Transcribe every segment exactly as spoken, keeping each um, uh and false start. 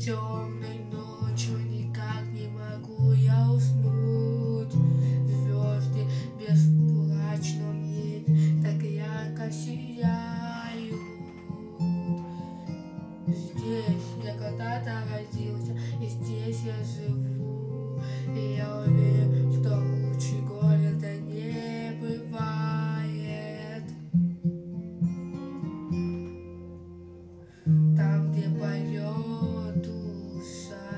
Темной ночью никак не могу я уснуть. Звезды в бесплачном небе так ярко сияют. Здесь я когда-то родился, и здесь я живу. И я уверен, что лучше города не бывает. Там, где поет душа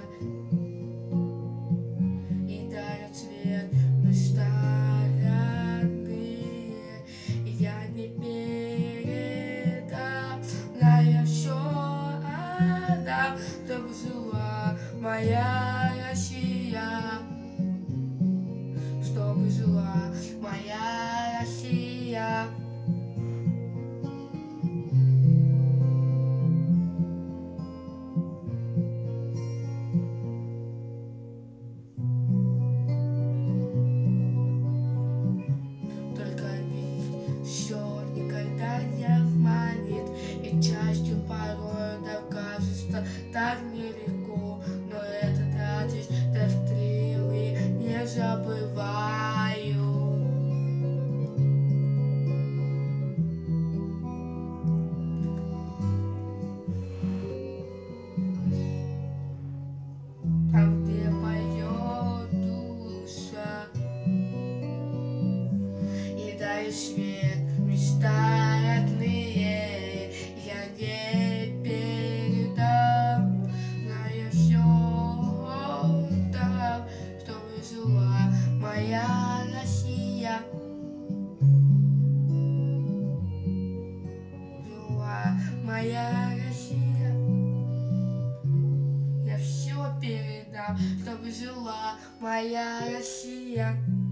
и дарит свет места родные, я не передам, но я все отдам, чтобы жила моя Россия, чтобы жила моя Россия. Все никогда не обманет, и частью порой докажется так нелегко, но это тратишь до стрелы, не забываю. Там, где поет душа и дарит свет места родные, я не передам, но я все дам, чтобы жила моя Россия, жила моя Россия. Я все передам, чтобы жила моя Россия.